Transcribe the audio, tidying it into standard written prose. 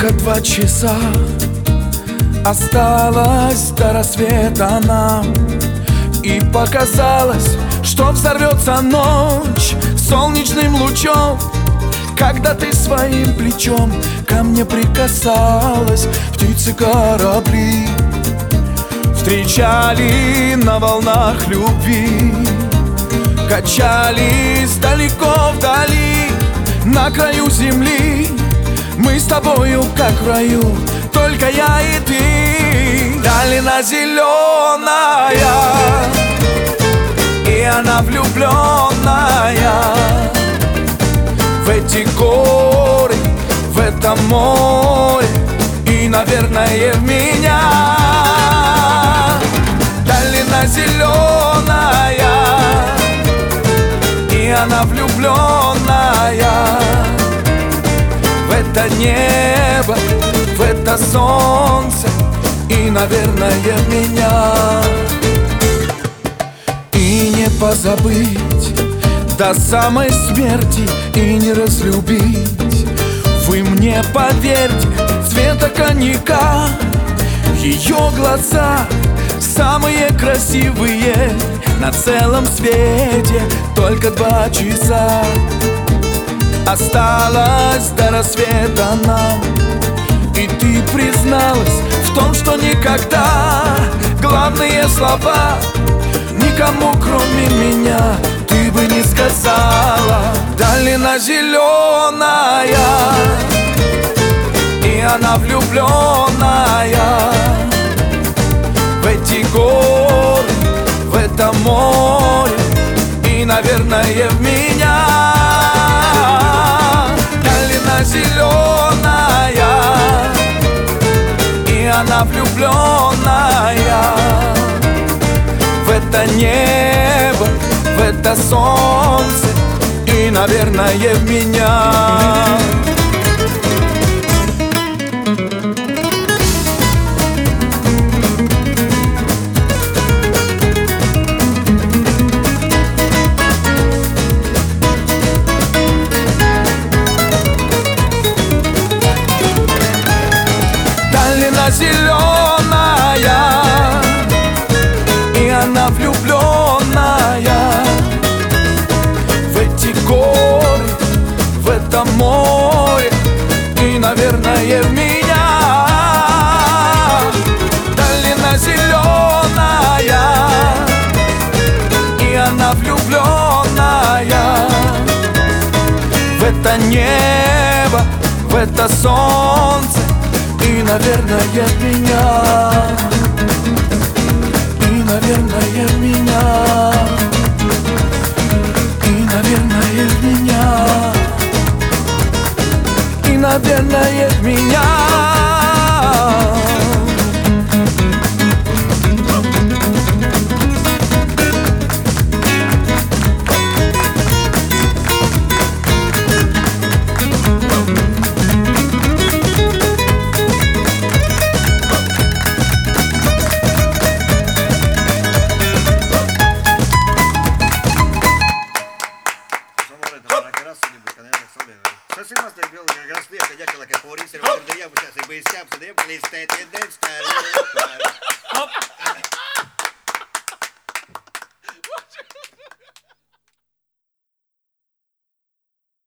Только 2 часа осталось до рассвета нам, и показалось, что взорвется ночь солнечным лучом, когда ты своим плечом ко мне прикасалась. Птицы корабли встречали на волнах любви, качались далеко вдали, на краю земли. Мы с тобою как в раю, только я и ты. Долина зеленая, и она влюбленная в эти горы, в это море и, наверное, в меня. Долина зеленая, и она влюбленная в это небо, в это солнце и, наверное, в меня. И не позабыть до самой смерти, и не разлюбить. Вы мне поверьте, цвета коньяка, ее глаза самые красивые на целом свете. Только 2 часа осталось до рассвета нам, и ты призналась в том, что никогда главные слова никому кроме меня ты бы не сказала. Долина зеленая, и она влюбленная в эти горы, в это море и, наверное, в меня. Долина зеленая, и она влюбленная в это небо, в это солнце и, наверное, в меня. Долина зеленая, и она влюбленная в эти горы, в это море и, наверное, в меня. Долина зеленая, и она влюбленная в это небо, в это солнце и, наверное, в меня. И, наверное, в меня. И, наверное, в меня. И, наверное, в меня. Să se mă stai bel, că dacă porii se vor de ea, să se băi steap, să de ea, că le stai de